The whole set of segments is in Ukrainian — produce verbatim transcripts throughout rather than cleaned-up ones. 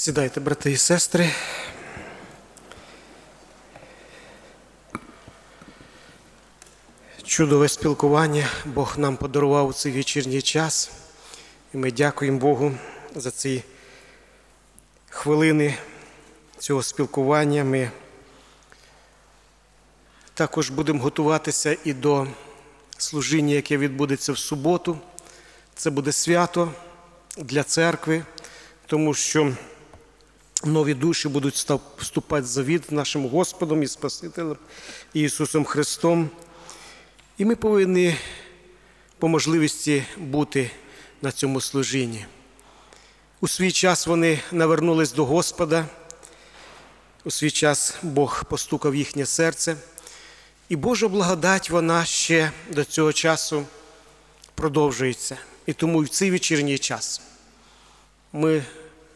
Сідайте, брати і сестри. Чудове спілкування Бог нам подарував у цей вечірній час. І ми дякуємо Богу за ці хвилини цього спілкування. Ми також будемо готуватися і до служіння, яке відбудеться в суботу. Це буде свято для церкви, тому що нові душі будуть вступати в завіт з нашим Господом і Спасителем Ісусом Христом. І ми повинні по можливості бути на цьому служінні. У свій час вони навернулись до Господа, у свій час Бог постукав в їхнє серце. І Божа благодать, вона ще до цього часу продовжується. І тому в цей вечірній час ми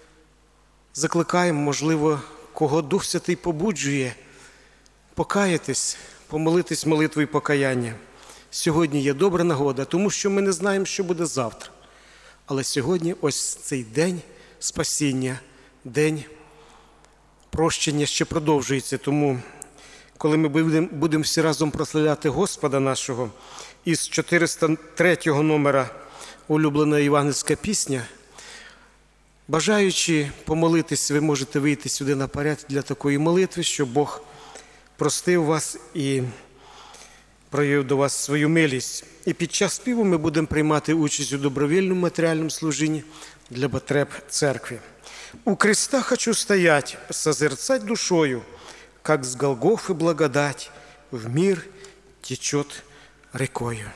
закликаємо, можливо, кого Дух Святий побуджує, покаятись, помолитись молитвою покаяння. Сьогодні є добра нагода, тому що ми не знаємо, що буде завтра. Але сьогодні ось цей день спасіння, день прощення ще продовжується. Тому, коли ми будемо, будемо всі разом прославляти Господа нашого, із чотириста третього номера улюблена євангельська пісня, бажаючи помолитись, ви можете вийти сюди наперед для такої молитви, щоб Бог простив вас і проявив до вас свою милість. І під час співу ми будемо приймати участь у добровільному матеріальному служінні для потреб церкви. «У креста хочу стоять, созерцать душою, как с Голгофы благодать в мир течет рекою».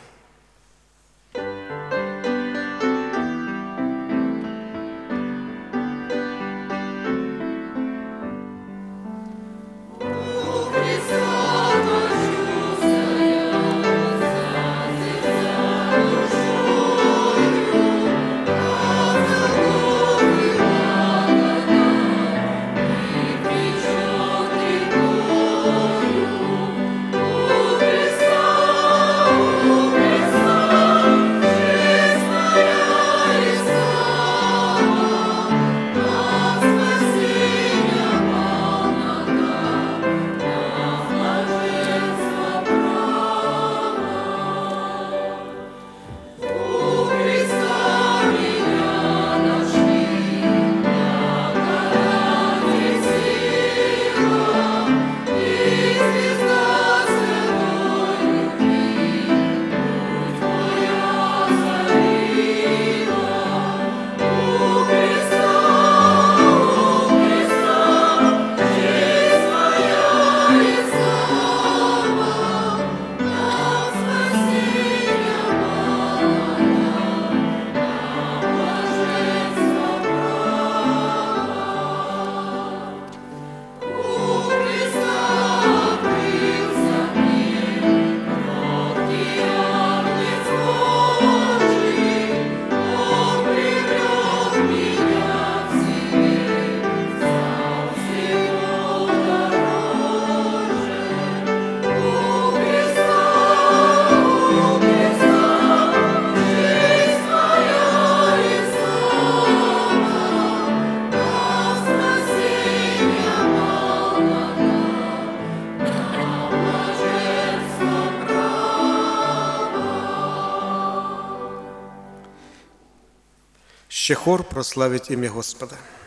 Ще хор прославить ім'я Господа.